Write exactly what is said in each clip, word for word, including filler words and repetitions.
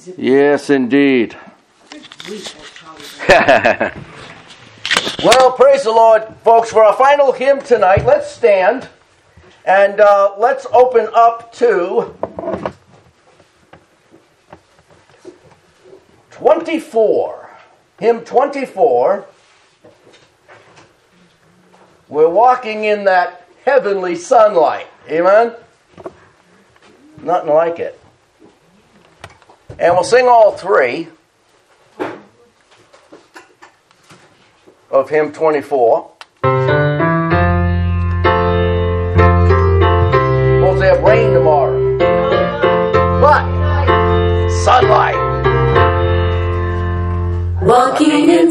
Yes, indeed. Well, praise the Lord, folks. For our final hymn tonight, let's stand and uh, let's open up to twenty-four. Hymn twenty-four. We're walking in that heavenly sunlight. Amen? Nothing like it. And we'll sing all three of hymn twenty-four. We'll say have rain tomorrow. But sunlight. Walking in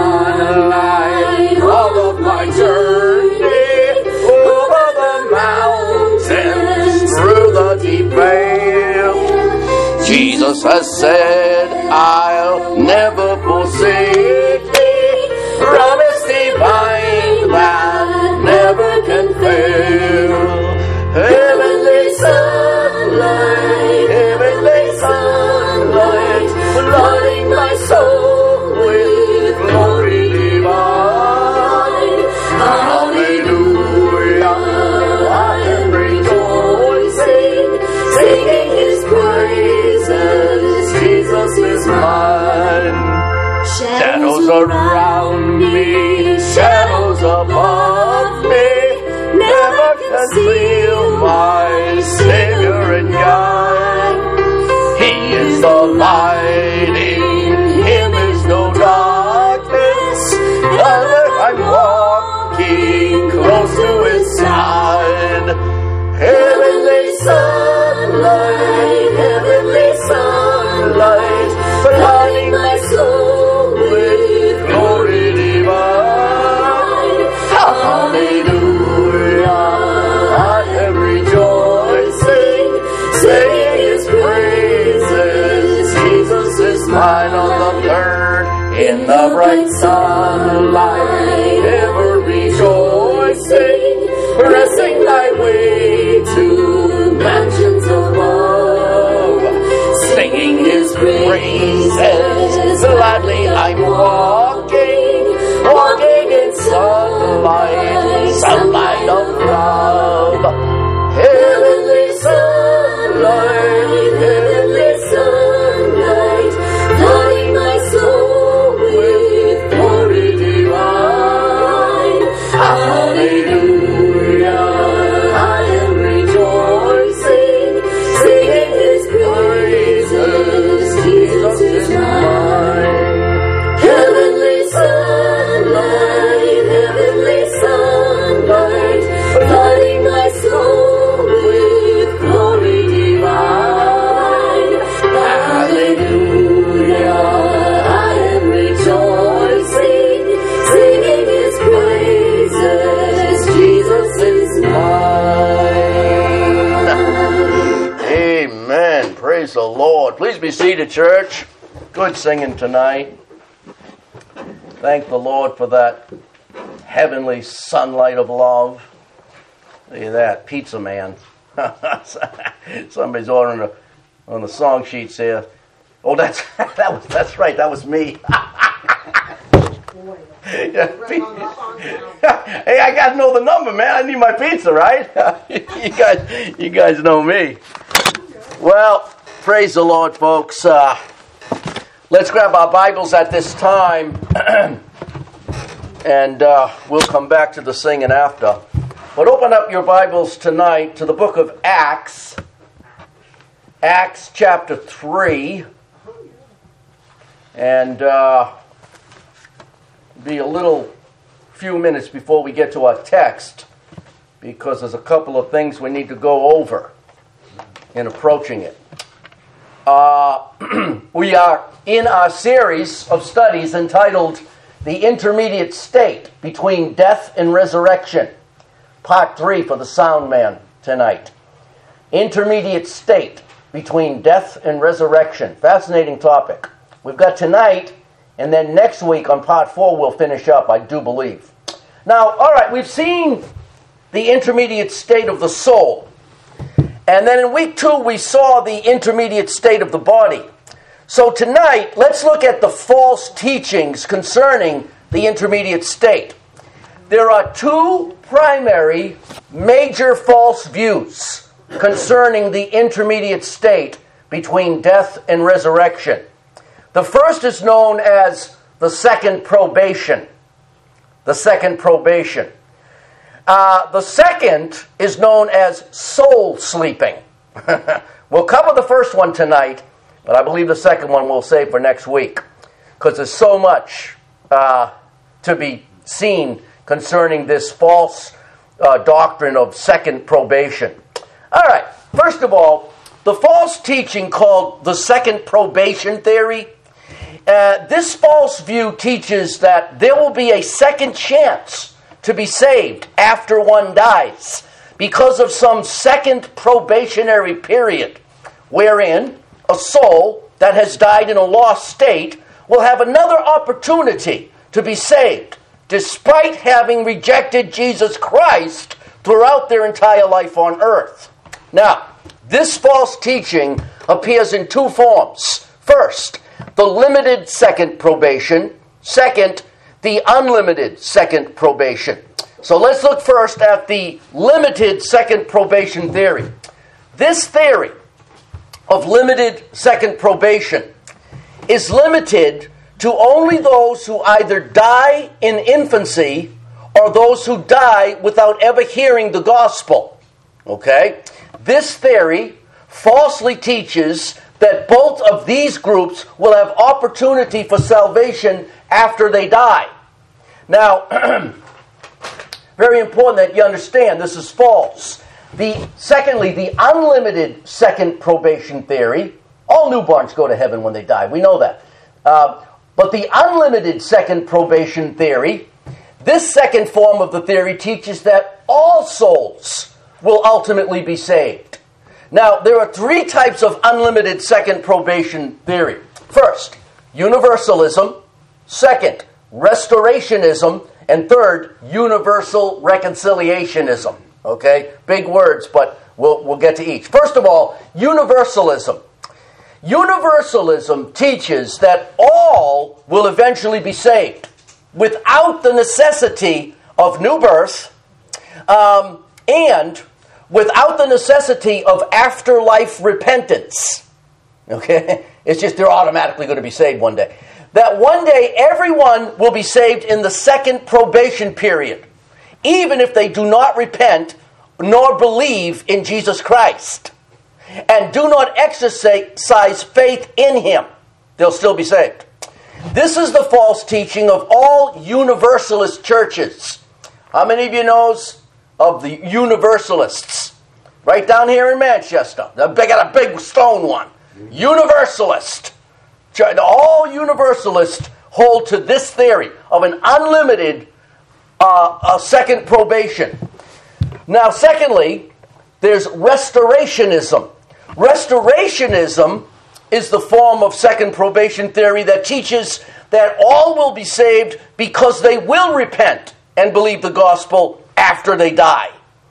sunlight all of my journey, over the mountains, Through the deep vale, Jesus has said, I'll never forsake thee. Promise divine that never can fail. Heavenly sunlight, heavenly sunlight, flooding my soul with glory divine. Hallelujah, I am rejoicing, singing His praises. Jesus is mine. Shadows around me, shadows above me, never conceal my Savior and guide. He is the light, in Him is no darkness. Ever I'm walking close to His side. Heavenly sunlight, heavenly sunlight, flooding my soul with glory divine. Hallelujah, I am rejoicing, singing His praises. Jesus is mine on the third, in the bright sunlight, ever rejoicing, pressing thy way to mansions above, singing His praises. Gladly I'm walking, walking in sunlight, sunlight of love. Heavenly sunlight, heavenly sunlight, flooding my soul with glory divine. Hallelujah, I am rejoicing, singing His praises. Jesus is mine. Heavenly sunlight, heavenly sunlight, flooding my soul with glory divine. Hallelujah, I am rejoicing, singing His praises. Jesus is mine. Amen. Praise the Lord. Please be seated, church. Good singing tonight. Thank the Lord for that heavenly sunlight of love. Look at that, Pizza Man. Somebody's ordering a, on the song sheets here. Oh, that's that was that's right. That was me. Yeah, hey, I got to know the number, man. I need my pizza, right? you guys, you guys know me. Well, praise the Lord, folks. Uh, let's grab our Bibles at this time, and uh, we'll come back to the singing after. But open up your Bibles tonight to the book of Acts, Acts chapter three, and uh, be a little few minutes before we get to our text, because there's a couple of things we need to go over in approaching it. Uh, we are in our series of studies entitled The Intermediate State Between Death and Resurrection. Part three for the sound man tonight. Intermediate state between death and resurrection. Fascinating topic. We've got tonight, and then next week on part four we'll finish up, I do believe. Now, all right, we've seen the intermediate state of the soul. And then in week two we saw the intermediate state of the body. So tonight, let's look at the false teachings concerning the intermediate state. There are two primary major false views concerning the intermediate state between death and resurrection. The first is known as the second probation. The second probation. Uh, the second is known as soul sleeping. We'll cover the first one tonight, but I believe the second one we'll save for next week, because there's so much uh, to be seen concerning this false uh, doctrine of second probation. All right, first of all, the false teaching called the second probation theory, uh, this false view teaches that there will be a second chance to be saved after one dies because of some second probationary period wherein a soul that has died in a lost state will have another opportunity to be saved despite having rejected Jesus Christ throughout their entire life on earth. Now, this false teaching appears in two forms. First, the limited second probation. Second, the unlimited second probation. So let's look first at the limited second probation theory. This theory of limited second probation is limited to only those who either die in infancy or those who die without ever hearing the gospel. Okay? This theory falsely teaches that both of these groups will have opportunity for salvation after they die. Now, very important that you understand this is false. The, secondly, the unlimited second probation theory, all newborns go to heaven when they die. We know that. Uh, but the unlimited second probation theory, this second form of the theory teaches that all souls will ultimately be saved. Now, there are three types of unlimited second probation theory. First, universalism. Second, restorationism. And third, universal reconciliationism. Okay? Big words, but we'll, we'll get to each. First of all, universalism. Universalism teaches that all will eventually be saved without the necessity of new birth um, and without the necessity of afterlife repentance. Okay? It's just they're automatically going to be saved one day. That one day everyone will be saved in the second probation period, even if they do not repent nor believe in Jesus Christ and do not exercise faith in Him. They'll still be saved. This is the false teaching of all Universalist churches. How many of you knows of the Universalists? Right down here in Manchester. They got a big stone one. Universalist. All Universalists hold to this theory of an unlimited uh, uh, second probation. Now, secondly, there's restorationism. Restorationism is the form of second probation theory that teaches that all will be saved because they will repent and believe the gospel after they die.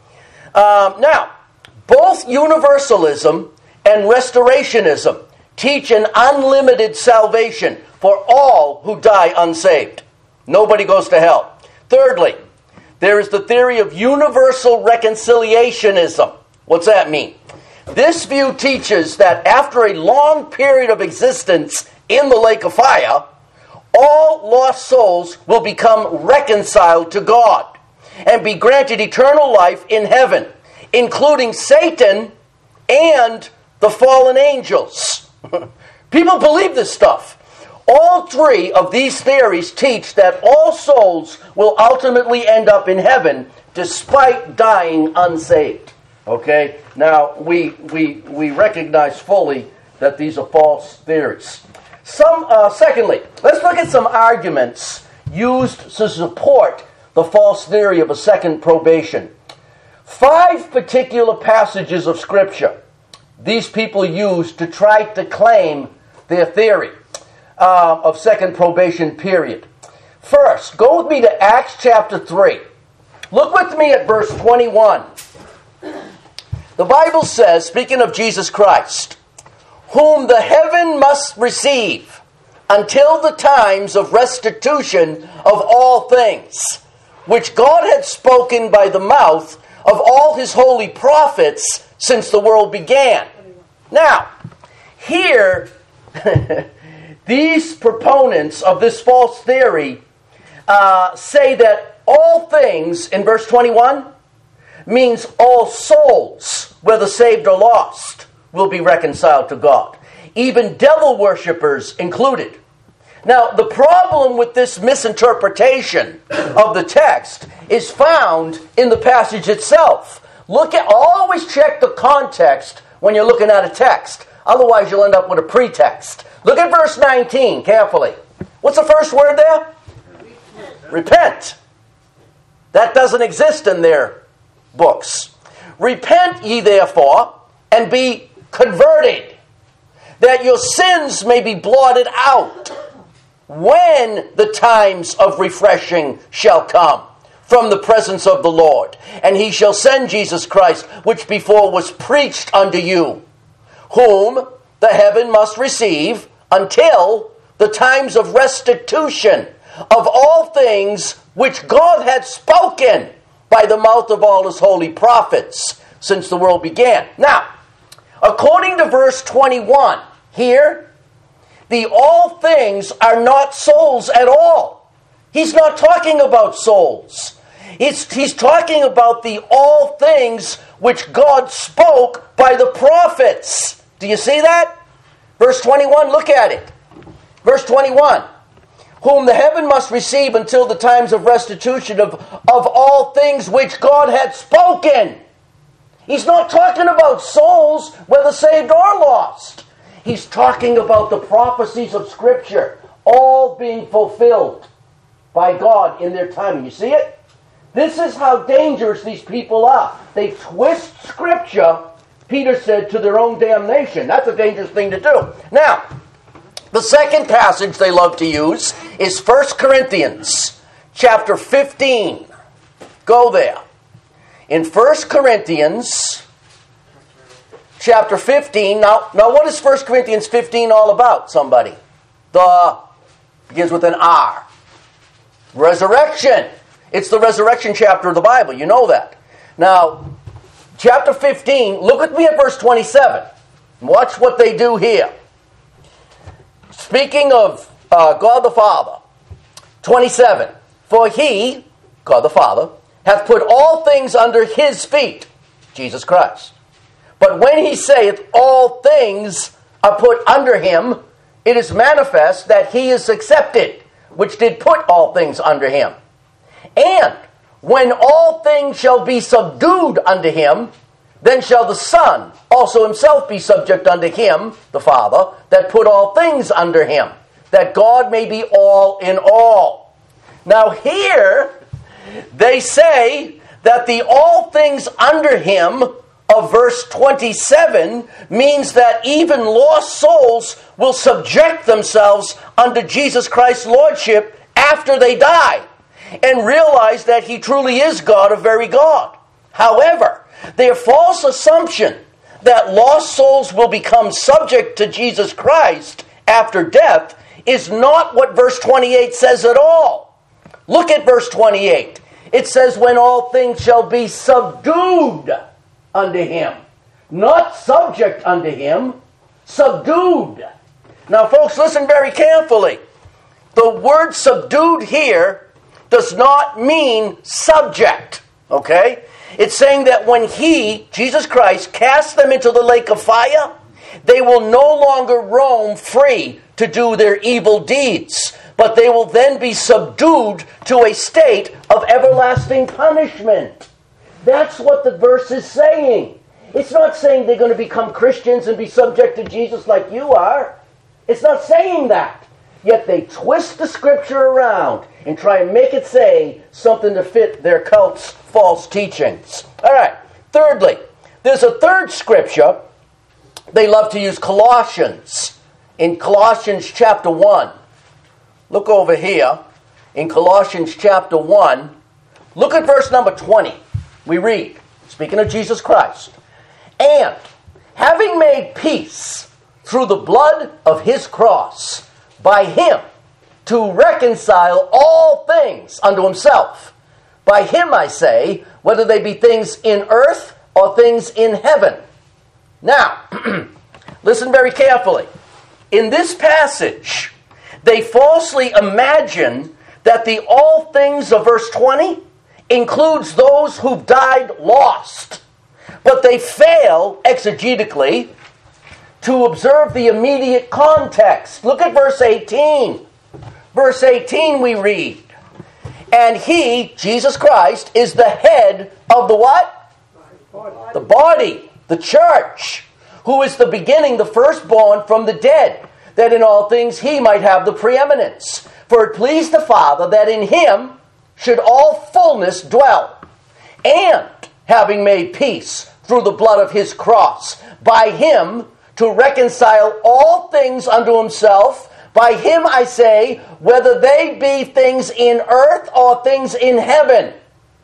Um, now, both universalism and restorationism teach an unlimited salvation for all who die unsaved. Nobody goes to hell. Thirdly, there is the theory of universal reconciliationism. What's that mean? This view teaches that after a long period of existence in the lake of fire, all lost souls will become reconciled to God and be granted eternal life in heaven, including Satan and the fallen angels. People believe this stuff. All three of these theories teach that all souls will ultimately end up in heaven despite dying unsaved. Okay? Now, we we we recognize fully that these are false theories. Some, uh, secondly, let's look at some arguments used to support the false theory of a second probation. Five particular passages of Scripture these people use to try to claim their theory uh, of second probation period. First, go with me to Acts chapter three. Look with me at verse twenty-one. The Bible says, speaking of Jesus Christ, whom the heaven must receive until the times of restitution of all things, which God had spoken by the mouth of all his holy prophets since the world began. Now, here, these proponents of this false theory uh, say that all things, in verse twenty-one, means all souls, whether saved or lost, will be reconciled to God. Even devil worshippers included. Now, the problem with this misinterpretation of the text is found in the passage itself. Look at, always check the context when you're looking at a text. Otherwise, you'll end up with a pretext. Look at verse nineteen carefully. What's the first word there? Repent. Repent. That doesn't exist in their books. Repent ye therefore, and be converted, that your sins may be blotted out, when the times of refreshing shall come from the presence of the Lord. And he shall send Jesus Christ, which before was preached unto you, whom the heaven must receive until the times of restitution of all things which God had spoken by the mouth of all his holy prophets since the world began. Now, according to verse twenty-one, here, the all things are not souls at all. He's not talking about souls. He's, he's talking about the all things which God spoke by the prophets. Do you see that? Verse twenty-one, look at it. Verse twenty-one. Whom the heaven must receive until the times of restitution of, of all things which God had spoken. He's not talking about souls, whether saved or lost. He's talking about the prophecies of Scripture, all being fulfilled by God in their timing. You see it? This is how dangerous these people are. They twist Scripture, Peter said, to their own damnation. That's a dangerous thing to do. Now, the second passage they love to use is First Corinthians chapter fifteen. Go there. In First Corinthians chapter fifteen, now, now what is First Corinthians fifteen all about, somebody? The, begins with an R. Resurrection. It's the resurrection chapter of the Bible. You know that. Now, chapter fifteen, look at me at verse twenty-seven. Watch what they do here. Speaking of uh, God the Father, twenty-seven. For he, God the Father, hath put all things under his feet, Jesus Christ. But when he saith all things are put under him, it is manifest that he is accepted, which did put all things under him. And when all things shall be subdued unto him, then shall the Son also himself be subject unto him, the Father, that put all things under him, that God may be all in all. Now here, they say that the all things under him of verse twenty-seven means that even lost souls will subject themselves unto Jesus Christ's lordship after they die and realize that he truly is God, a very God. However, their false assumption that lost souls will become subject to Jesus Christ after death is not what verse twenty-eight says at all. Look at verse twenty-eight. It says, when all things shall be subdued unto him. Not subject unto him, subdued. Now, folks, listen very carefully. The word subdued here does not mean subject, okay? It's saying that when he, Jesus Christ, casts them into the lake of fire, they will no longer roam free to do their evil deeds, but they will then be subdued to a state of everlasting punishment. That's what the verse is saying. It's not saying they're going to become Christians and be subject to Jesus like you are. It's not saying that. Yet they twist the Scripture around and try and make it say something to fit their cult's false teachings. All right. Thirdly, there's a third Scripture. They love to use Colossians. In Colossians chapter one. Look over here. In Colossians chapter one. Look at verse number twenty. We read, speaking of Jesus Christ. And having made peace through the blood of his cross, by him, to reconcile all things unto himself. By him, I say, whether they be things in earth or things in heaven. Now, listen very carefully. In this passage, they falsely imagine that the all things of verse twenty includes those who've died lost. But they fail, exegetically, to observe the immediate context. Look at verse eighteen. Verse eighteen we read, and he, Jesus Christ, is the head of the what? The body, the church, who is the beginning, the firstborn from the dead, that in all things he might have the preeminence. For it pleased the Father that in him should all fullness dwell, and having made peace through the blood of his cross, by him to reconcile all things unto himself. By him, I say, whether they be things in earth or things in heaven.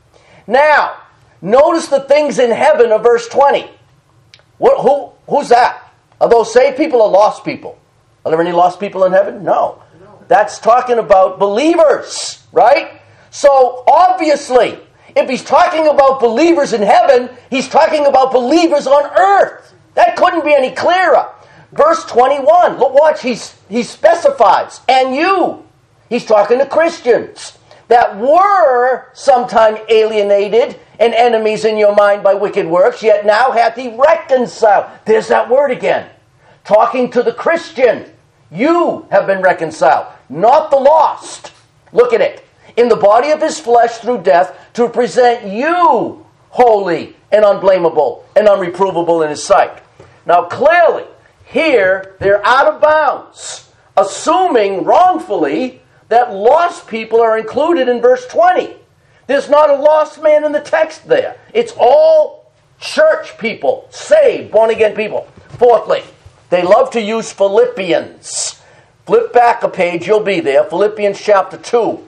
Now, notice the things in heaven of verse twenty. What, who, who's that? Are those saved people or lost people? Are there any lost people in heaven? No. That's talking about believers, right? So, obviously, if he's talking about believers in heaven, he's talking about believers on earth. That couldn't be any clearer. Verse twenty-one, look, watch, he's, he specifies, and you. He's talking to Christians that were sometime alienated and enemies in your mind by wicked works, yet now hath he reconciled. There's that word again. Talking to the Christian. You have been reconciled, not the lost. Look at it. In the body of his flesh through death, to present you holy and unblameable and unreprovable in his sight. Now clearly, here they're out of bounds, assuming wrongfully that lost people are included in verse twenty. There's not a lost man in the text there. It's all church people, saved, born-again people. Fourthly, they love to use Philippians. Flip back a page, you'll be there. Philippians chapter two.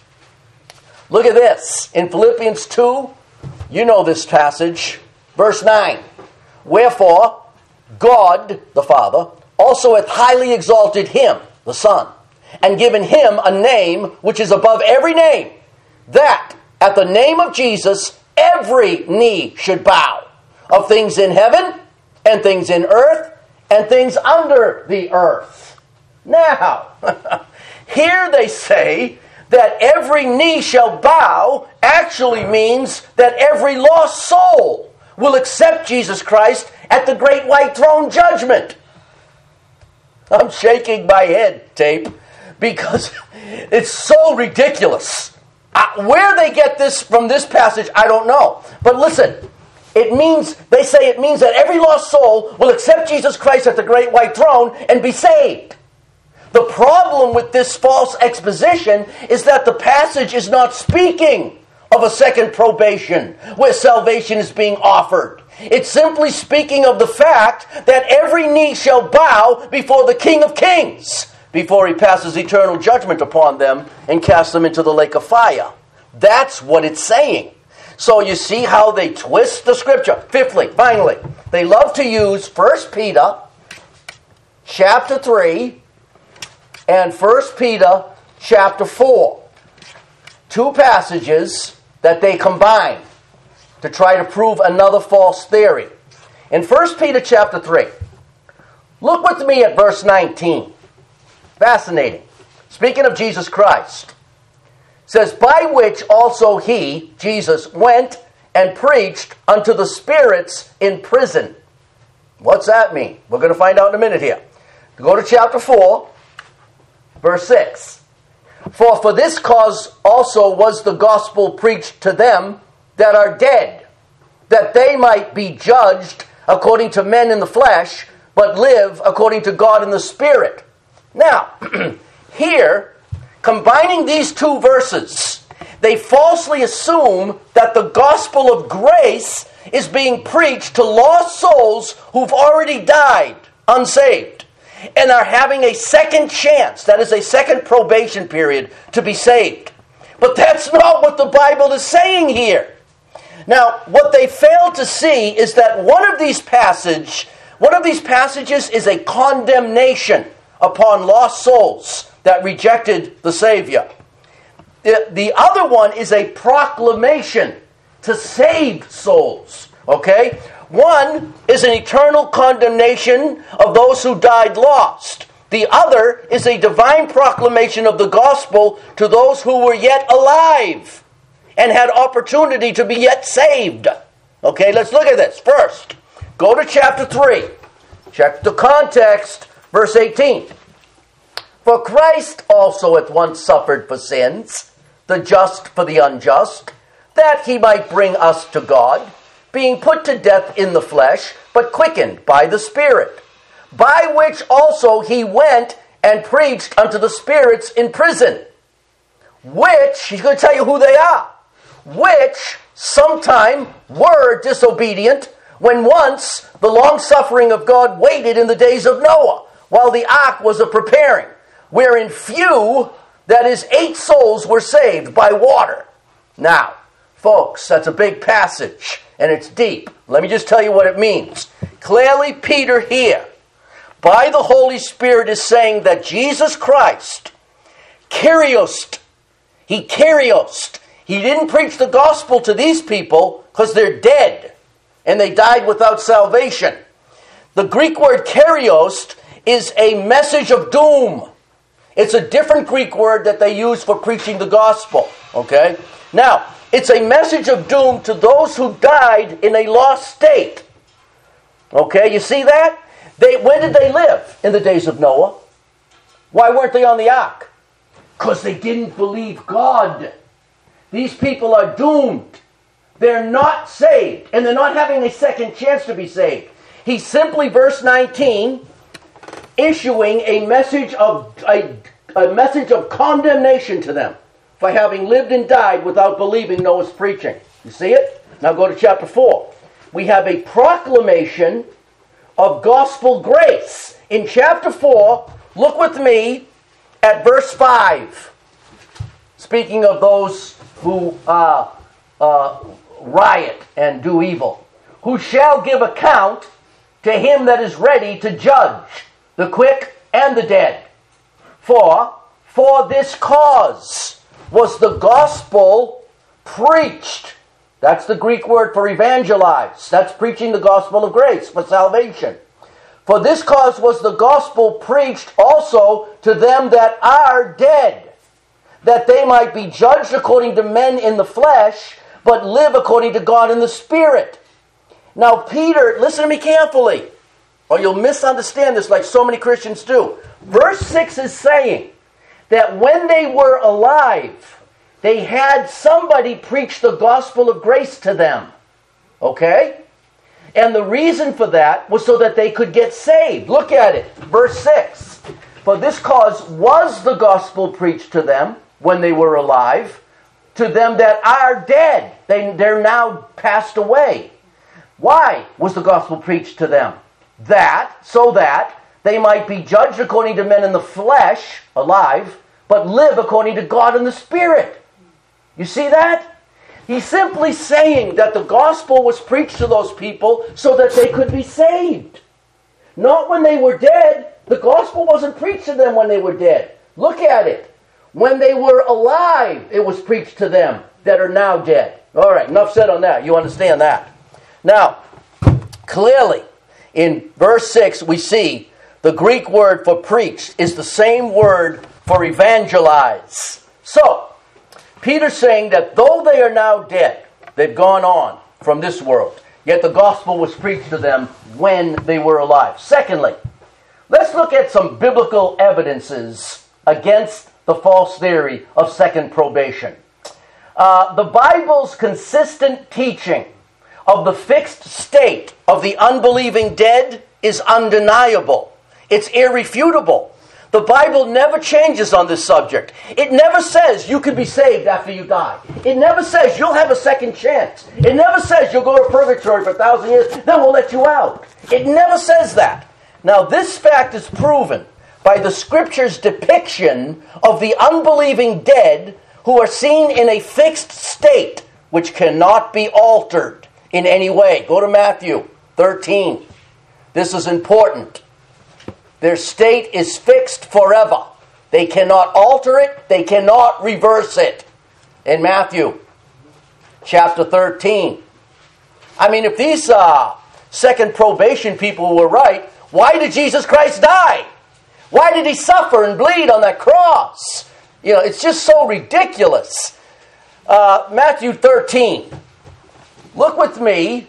Look at this. In Philippians two, you know this passage. Verse nine. Wherefore, God, the Father, also hath highly exalted him, the Son, and given him a name which is above every name, that at the name of Jesus every knee should bow, of things in heaven, and things in earth, and things under the earth. Now, here they say that every knee shall bow actually means that every lost soul will accept Jesus Christ at the great white throne judgment. I'm shaking my head, Tape, because it's so ridiculous. Uh, where they get this from this passage, I don't know. But listen, it means, they say it means that every lost soul will accept Jesus Christ at the great white throne and be saved. The problem with this false exposition is that the passage is not speaking of a second probation where salvation is being offered. It's simply speaking of the fact that every knee shall bow before the King of Kings before he passes eternal judgment upon them and casts them into the lake of fire. That's what it's saying. So you see how they twist the scripture. Fifthly, finally, they love to use First Peter chapter three and First Peter chapter four. Two passages that they combine to try to prove another false theory. In First Peter chapter three, look with me at verse nineteen. Fascinating. Speaking of Jesus Christ, it says, by which also he, Jesus, went and preached unto the spirits in prison. What's that mean? We're going to find out in a minute here. Go to chapter four, verse six. For for this cause also was the gospel preached to them that are dead, that they might be judged according to men in the flesh, but live according to God in the Spirit. Now, here, combining these two verses, they falsely assume that the gospel of grace is being preached to lost souls who've already died, unsaved, and are having a second chance, that is a second probation period, to be saved. But that's not what the Bible is saying here. Now, what they fail to see is that one of these passages One of these passages is a condemnation upon lost souls that rejected the Savior. The, the other one is a proclamation to saved souls. Okay? One is an eternal condemnation of those who died lost. The other is a divine proclamation of the gospel to those who were yet alive and had opportunity to be yet saved. Okay, let's look at this. First, go to chapter three. Check the context, verse eighteen. For Christ also at once suffered for sins, the just for the unjust, that he might bring us to God, being put to death in the flesh, but quickened by the Spirit, by which also he went and preached unto the spirits in prison, which, he's going to tell you who they are, which sometime were disobedient, when once the long-suffering of God waited in the days of Noah, while the ark was a preparing, wherein few, that is, eight souls were saved by water. Now, folks, that's a big passage, and it's deep. Let me just tell you what it means. Clearly, Peter here, by the Holy Spirit, is saying that Jesus Christ, Kyrios, he Kyrios, he didn't preach the gospel to these people because they're dead, and they died without salvation. The Greek word Kyrios is a message of doom. It's a different Greek word that they use for preaching the gospel. Okay? Now, it's a message of doom to those who died in a lost state. Okay, you see that? They, when did they live? In the days of Noah. Why weren't they on the ark? Because they didn't believe God. These people are doomed. They're not saved, and they're not having a second chance to be saved. He's simply, verse nineteen, issuing a message of a, a message of condemnation to them for having lived and died without believing Noah's preaching. You see it? Now go to chapter four. We have a proclamation of gospel grace. In chapter four, look with me at verse five. Speaking of those who uh, uh, riot and do evil. Who shall give account to him that is ready to judge the quick and the dead. For, for this cause was the gospel preached. That's the Greek word for evangelize. That's preaching the gospel of grace for salvation. For this cause was the gospel preached also to them that are dead, that they might be judged according to men in the flesh, but live according to God in the Spirit. Now Peter, listen to me carefully, or you'll misunderstand this like so many Christians do. Verse six is saying that when they were alive, they had somebody preach the gospel of grace to them. Okay? And the reason for that was so that they could get saved. Look at it. Verse six. For this cause was the gospel preached to them when they were alive, to them that are dead. They, they're now passed away. Why was the gospel preached to them? That, so that they might be judged according to men in the flesh, alive, but live according to God in the Spirit. You see that? He's simply saying that the gospel was preached to those people so that they could be saved. Not when they were dead. The gospel wasn't preached to them when they were dead. Look at it. When they were alive, it was preached to them that are now dead. All right, enough said on that. You understand that. Now, clearly, in verse six, we see the Greek word for preached is the same word for evangelize. So, Peter's saying that though they are now dead, they've gone on from this world, yet the gospel was preached to them when they were alive. Secondly, let's look at some biblical evidences against the false theory of second probation. Uh, the Bible's consistent teaching of the fixed state of the unbelieving dead is undeniable. It's irrefutable. The Bible never changes on this subject. It never says you can be saved after you die. It never says you'll have a second chance. It never says you'll go to purgatory for a thousand years, then we'll let you out. It never says that. Now, this fact is proven by the Scripture's depiction of the unbelieving dead who are seen in a fixed state which cannot be altered in any way. Go to Matthew thirteen. This is important. Their state is fixed forever. They cannot alter it. They cannot reverse it. In Matthew chapter thirteen. I mean, if these uh, second probation people were right, why did Jesus Christ die? Why did he suffer and bleed on that cross? You know, it's just so ridiculous. Uh, Matthew thirteen. Look with me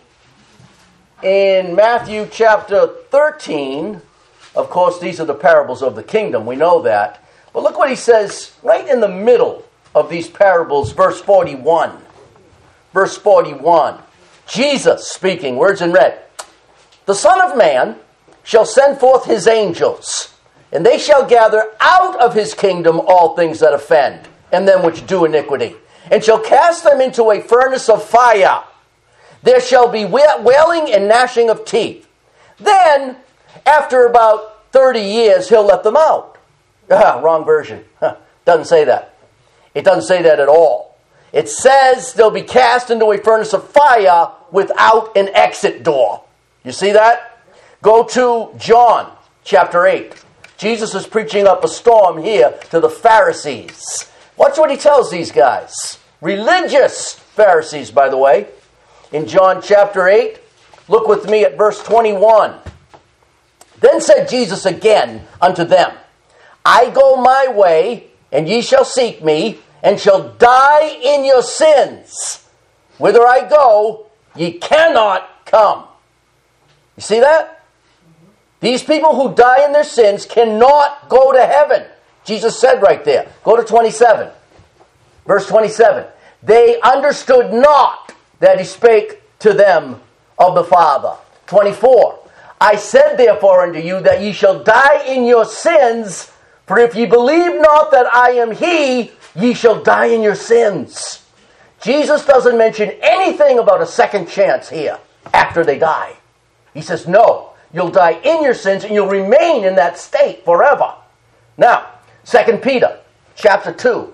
in Matthew chapter thirteen. Of course, these are the parables of the kingdom. We know that. But look what he says right in the middle of these parables, verse forty-one. Verse forty-one. Jesus speaking, words in red. The Son of Man shall send forth his angels, and they shall gather out of his kingdom all things that offend, and them which do iniquity, and shall cast them into a furnace of fire. There shall be wailing and gnashing of teeth. Then, after about thirty years, he'll let them out. Ah, wrong version. Huh, doesn't say that. It doesn't say that at all. It says they'll be cast into a furnace of fire without an exit door. You see that? Go to John chapter eight. Jesus is preaching up a storm here to the Pharisees. Watch what he tells these guys. Religious Pharisees, by the way. In John chapter eight, look with me at verse twenty-one. Then said Jesus again unto them, I go my way, and ye shall seek me, and shall die in your sins. Whither I go, ye cannot come. You see that? These people who die in their sins cannot go to heaven. Jesus said right there. Go to twenty-seven. Verse twenty-seven. They understood not that he spake to them of the Father. twenty-four. I said therefore unto you that ye shall die in your sins, for if ye believe not that I am he, ye shall die in your sins. Jesus doesn't mention anything about a second chance here after they die. He says, no, you'll die in your sins and you'll remain in that state forever. Now, Second Peter chapter two.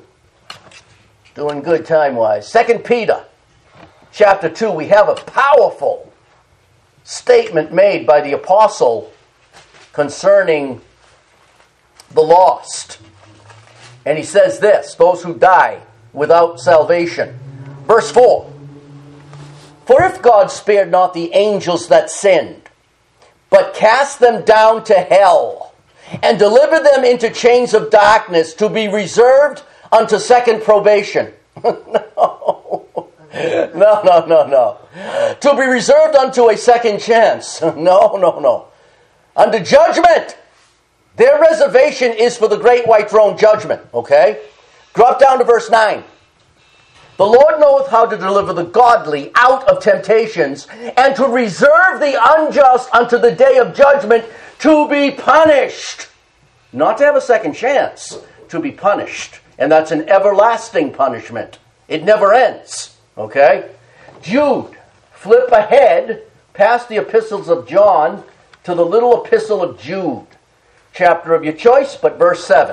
Doing good time-wise. Second Peter chapter two, we have a powerful statement made by the apostle concerning the lost. And he says this, those who die without salvation. Verse four. For if God spared not the angels that sinned, but cast them down to hell, and delivered them into chains of darkness to be reserved unto second probation. no. No, no, no, no. To be reserved unto a second chance. No, no, no. Unto judgment. Their reservation is for the great white throne judgment. Okay? Drop down to verse nine. The Lord knoweth how to deliver the godly out of temptations, and to reserve the unjust unto the day of judgment, to be punished. Not to have a second chance, to be punished. And that's an everlasting punishment. It never ends. Okay? Jude. Flip ahead past the epistles of John to the little epistle of Jude. Chapter of your choice, but verse seven.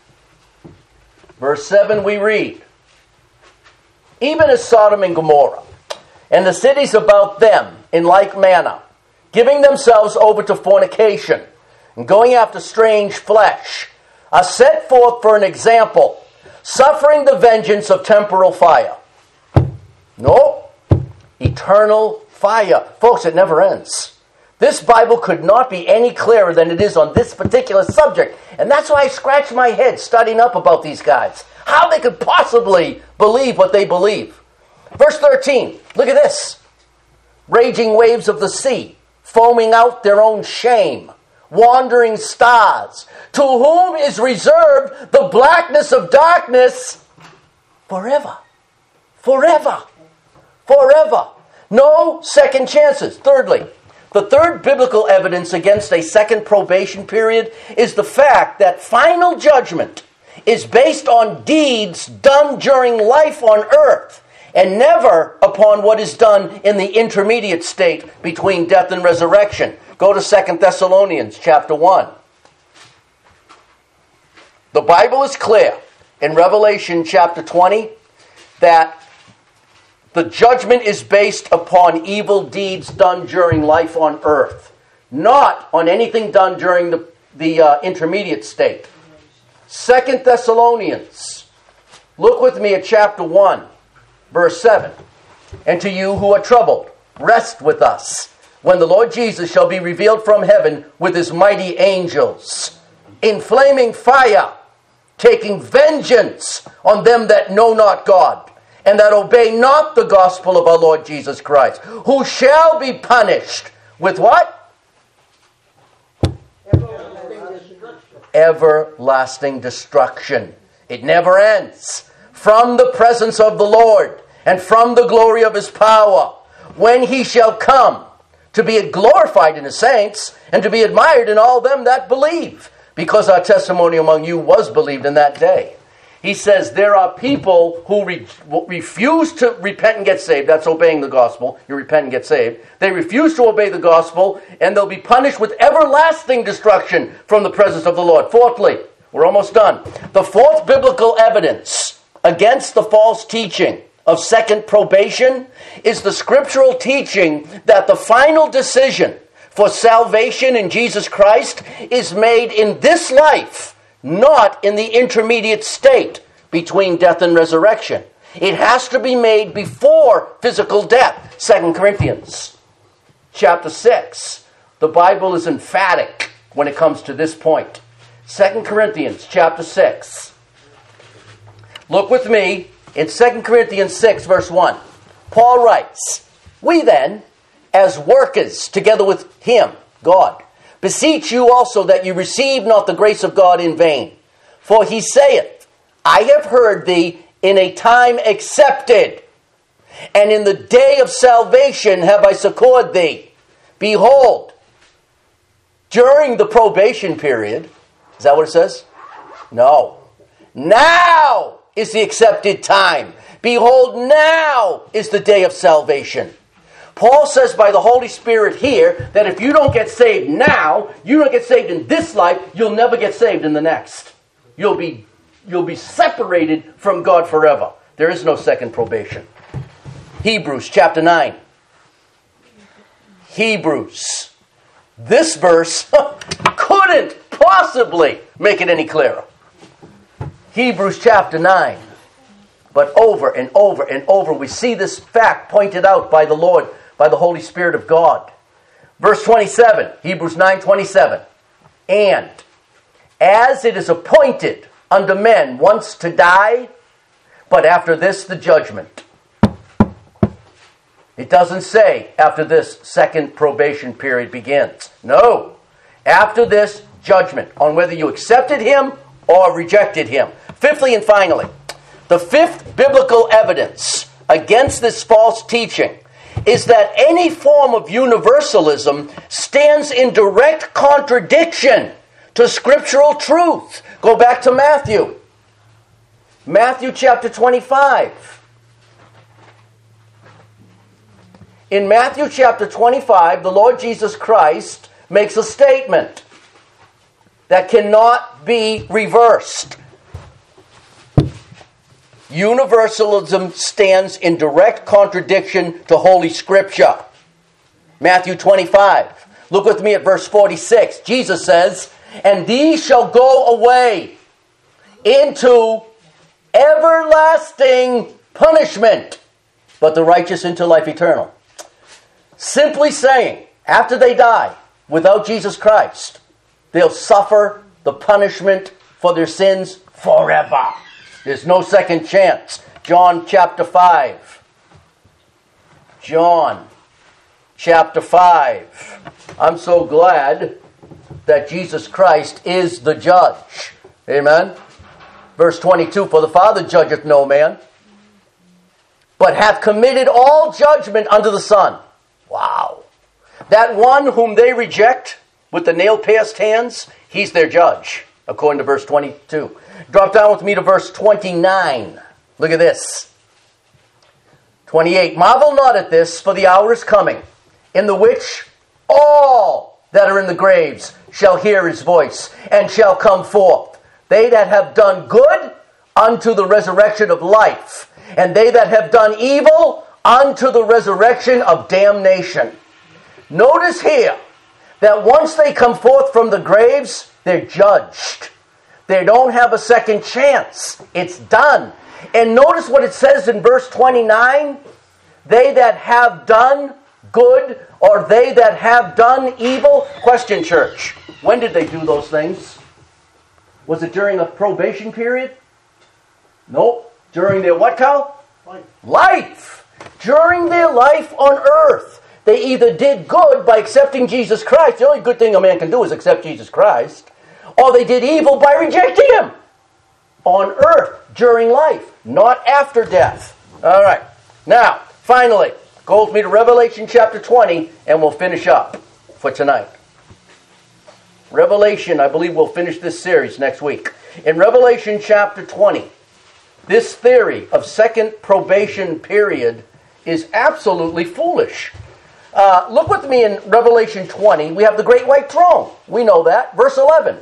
Verse seven we read, even as Sodom and Gomorrah, and the cities about them in like manner, giving themselves over to fornication, and going after strange flesh, are set forth for an example, suffering the vengeance of temporal fire. No, eternal fire. Folks, it never ends. This Bible could not be any clearer than it is on this particular subject. And that's why I scratch my head studying up about these guys. How they could possibly believe what they believe. Verse thirteen, look at this. Raging waves of the sea, foaming out their own shame, wandering stars, to whom is reserved the blackness of darkness forever. Forever. Forever. No second chances. Thirdly, the third biblical evidence against a second probation period is the fact that final judgment is based on deeds done during life on earth and never upon what is done in the intermediate state between death and resurrection. Go to Second Thessalonians chapter one. The Bible is clear in Revelation chapter twenty that the judgment is based upon evil deeds done during life on earth. not on anything done during the, the uh, intermediate state. Second Thessalonians. Look with me at chapter one, verse seven. And to you who are troubled, rest with us, when the Lord Jesus shall be revealed from heaven with his mighty angels, in flaming fire, taking vengeance on them that know not God, and that obey not the gospel of our Lord Jesus Christ, who shall be punished with what? Everlasting destruction. It never ends. From the presence of the Lord, and from the glory of his power, when he shall come to be glorified in the saints, and to be admired in all them that believe, because our testimony among you was believed in that day. He says there are people who re- refuse to repent and get saved. That's obeying the gospel. You repent and get saved. They refuse to obey the gospel, and they'll be punished with everlasting destruction from the presence of the Lord. Fourthly, we're almost done. The fourth biblical evidence against the false teaching of second probation is the scriptural teaching that the final decision for salvation in Jesus Christ is made in this life, not in the intermediate state between death and resurrection. It has to be made before physical death. Second Corinthians chapter six. The Bible is emphatic when it comes to this point. Second Corinthians chapter six. Look with me in Second Corinthians six, verse one. Paul writes, "We then, as workers together with him," God, "beseech you also that you receive not the grace of God in vain. For he saith, I have heard thee in a time accepted, and in the day of salvation have I succored thee. Behold," during the probation period, is that what it says? No. "Now is the accepted time. Behold, now is the day of salvation." Paul says by the Holy Spirit here that if you don't get saved now, you don't get saved in this life, you'll never get saved in the next. You'll be, you'll be separated from God forever. There is no second probation. Hebrews chapter nine. Hebrews. This verse couldn't possibly make it any clearer. Hebrews chapter nine. But over and over and over we see this fact pointed out by the Lord, by the Holy Spirit of God. Verse twenty-seven, Hebrews nine twenty-seven. "And as it is appointed unto men once to die, but after this the judgment." It doesn't say after this second probation period begins. No. After this judgment on whether you accepted him or rejected him. Fifthly and finally, the fifth biblical evidence against this false teaching is that any form of universalism stands in direct contradiction to scriptural truth. Go back to Matthew. Matthew chapter twenty-five. In Matthew chapter twenty-five, the Lord Jesus Christ makes a statement that cannot be reversed. Universalism stands in direct contradiction to Holy Scripture. Matthew twenty-five. Look with me at verse forty-six. Jesus says, "And these shall go away into everlasting punishment, but the righteous into life eternal." Simply saying, after they die without Jesus Christ, they'll suffer the punishment for their sins forever. There's no second chance. John chapter five. John chapter five. I'm so glad that Jesus Christ is the judge. Amen. Verse twenty-two, "For the Father judgeth no man, but hath committed all judgment unto the Son." Wow. That one whom they reject with the nail-pierced hands, he's their judge, according to verse twenty-two. Drop down with me to verse twenty-nine. Look at this. twenty-eight. "Marvel not at this, for the hour is coming, in the which all that are in the graves shall hear his voice, and shall come forth. They that have done good, unto the resurrection of life, and they that have done evil, unto the resurrection of damnation." Notice here that once they come forth from the graves, they're judged. They don't have a second chance. It's done. And notice what it says in verse twenty-nine. They that have done good, or they that have done evil. Question, church. When did they do those things? Was it during a probation period? Nope. During their what, Carl? Life. Life. During their life on earth. They either did good by accepting Jesus Christ. The only good thing a man can do is accept Jesus Christ. Or they did evil by rejecting Him. On earth, during life, not after death. All right. Now, finally, go with me to Revelation chapter twenty, and we'll finish up for tonight. Revelation, I believe we'll finish this series next week. In Revelation chapter twenty, this theory of second probation period is absolutely foolish. Uh, look with me in Revelation twenty. We have the great white throne. We know that. Verse eleven.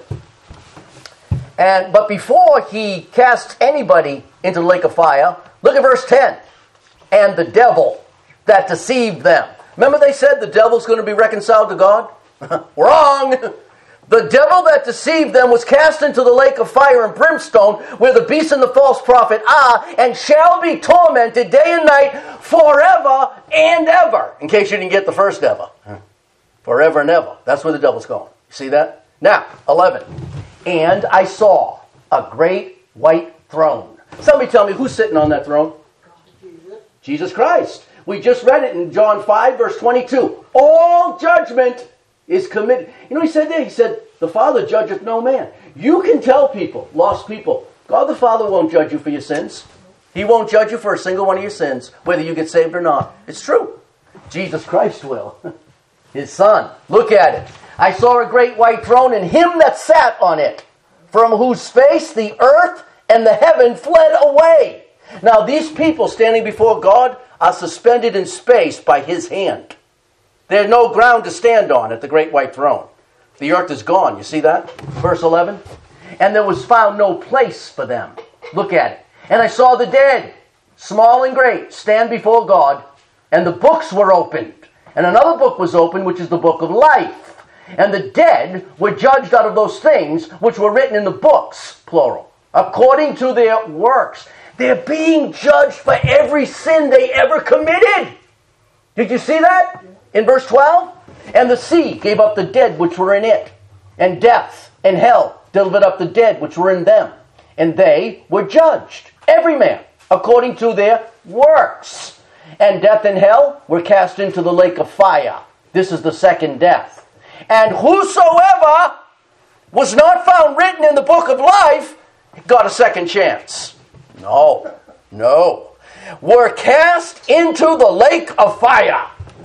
And but before he casts anybody into the lake of fire, look at verse ten. And the devil that deceived them. Remember they said the devil's going to be reconciled to God? Wrong! The devil that deceived them was cast into the lake of fire and brimstone, where the beast and the false prophet are, and shall be tormented day and night forever and ever. In case you didn't get the first ever. Forever and ever. That's where the devil's going. You see that? Now, eleven. And I saw a great white throne. Somebody tell me who's sitting on that throne? Jesus. Jesus Christ. We just read it in John five, verse twenty-two. All judgment is committed. You know what he said there? He said, the Father judgeth no man. You can tell people, lost people, God the Father won't judge you for your sins. He won't judge you for a single one of your sins, whether you get saved or not. It's true. Jesus Christ will. His Son. Look at it. I saw a great white throne, and him that sat on it, from whose face the earth and the heaven fled away. Now these people standing before God are suspended in space by His hand. There's no ground to stand on at the great white throne. The earth is gone. You see that? Verse eleven. And there was found no place for them. Look at it. And I saw the dead, small and great, stand before God, and the books were opened. And another book was opened, which is the book of life. And the dead were judged out of those things which were written in the books, plural, according to their works. They're being judged for every sin they ever committed. Did you see that? In verse twelve? And the sea gave up the dead which were in it, and death and hell delivered up the dead which were in them. And they were judged, every man, according to their works. And death and hell were cast into the lake of fire. This is the second death. And whosoever was not found written in the book of life got a second chance. No, no. Were cast into the lake of fire,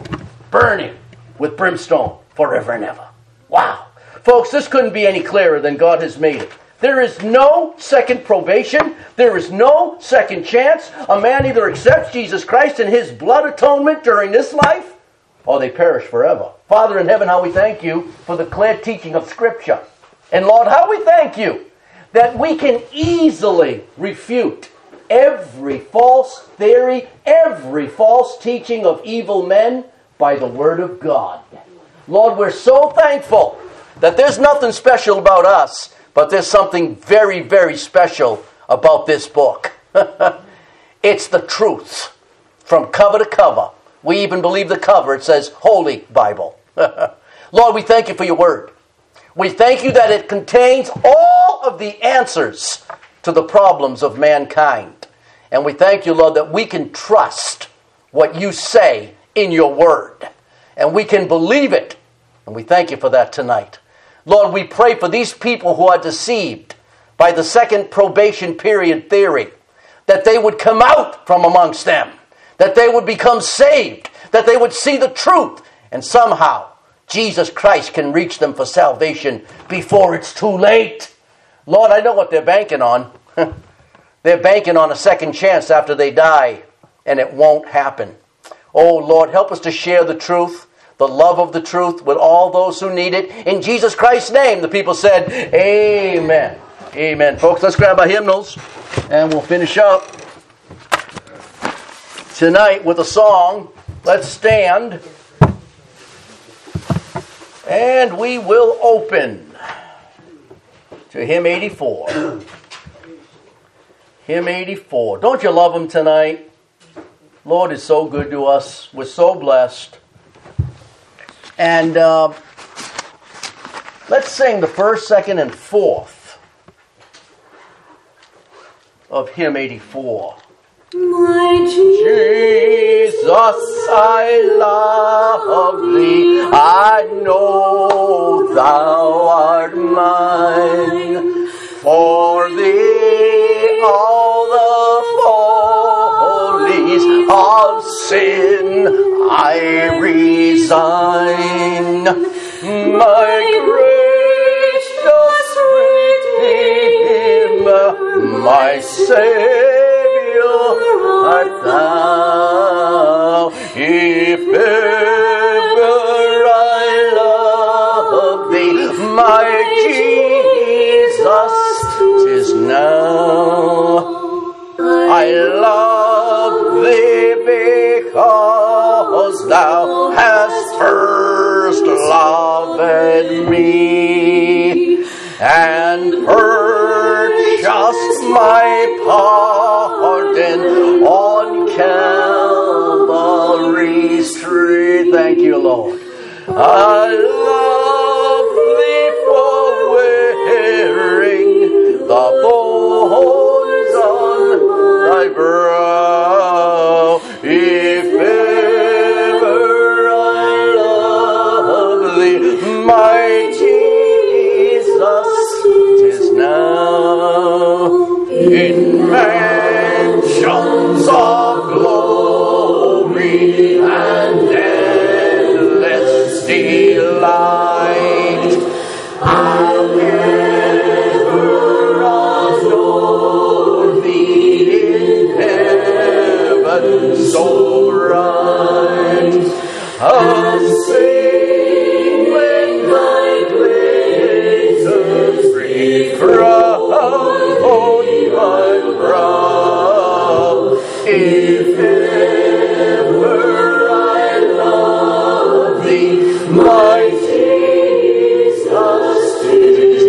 burning with brimstone forever and ever. Wow. Folks, this couldn't be any clearer than God has made it. There is no second probation. There is no second chance. A man either accepts Jesus Christ and His blood atonement during this life, or they perish forever. Father in heaven, how we thank You for the clear teaching of Scripture. And Lord, how we thank You that we can easily refute every false theory, every false teaching of evil men by the Word of God. Lord, we're so thankful that there's nothing special about us, but there's something very, very special about this book. It's the truth from cover to cover. We even believe the cover. It says Holy Bible. Lord, we thank You for Your Word. We thank You that it contains all of the answers to the problems of mankind. And we thank You, Lord, that we can trust what You say in Your Word. And we can believe it. And we thank You for that tonight. Lord, we pray for these people who are deceived by the second probation period theory, that they would come out from amongst them, that they would become saved, that they would see the truth, and somehow Jesus Christ can reach them for salvation before it's too late. Lord, I know what they're banking on. They're banking on a second chance after they die, and it won't happen. Oh, Lord, help us to share the truth, the love of the truth with all those who need it. In Jesus Christ's name, the people said, amen. Amen. Folks, let's grab our hymnals, and we'll finish up tonight with a song. Let's stand. And we will open to hymn eighty-four. Hymn eighty-four. Don't you love him tonight? Lord is so good to us. We're so blessed. And uh, let's sing the first, second, and fourth of hymn eighty-four. My Jesus, I love thee. I know thou art mine. For thee all the follies of sin I resign. My gracious Redeemer, my Savior art thou. If ever I love thee, my Jesus, 'tis now. I love thee because thou hast first loved me and purchased my pardon on Calvary's tree. Thank you, Lord. I love thee for wearing the thorns on thy brow. If ever I love thee, my Jesus, 'tis now. In mansions of glory and endless delight, I'll ever adore thee in heaven so bright. I'll sing when thy glazes free crown on my brow. If ever I love thee, my Jesus, 'tis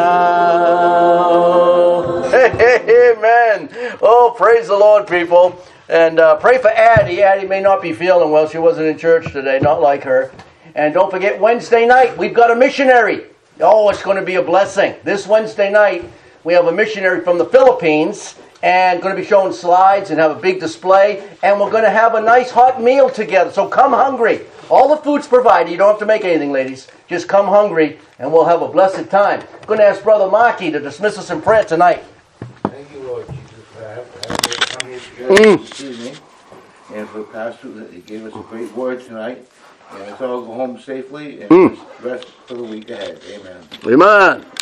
now. Amen. Oh, praise the Lord, people. And uh, pray for Addie. Addie may not be feeling well. She wasn't in church today, not like her. And don't forget, Wednesday night, we've got a missionary. Oh, it's going to be a blessing. This Wednesday night, we have a missionary from the Philippines and going to be showing slides and have a big display. And we're going to have a nice hot meal together. So come hungry. All the food's provided. You don't have to make anything, ladies. Just come hungry and we'll have a blessed time. I'm going to ask Brother Markey to dismiss us in prayer tonight. Thank you, Lord Jesus, for having us come here together this evening. And for Pastor that he gave us a great word tonight. And let's all go home safely and just rest for the week ahead. Amen. Amen.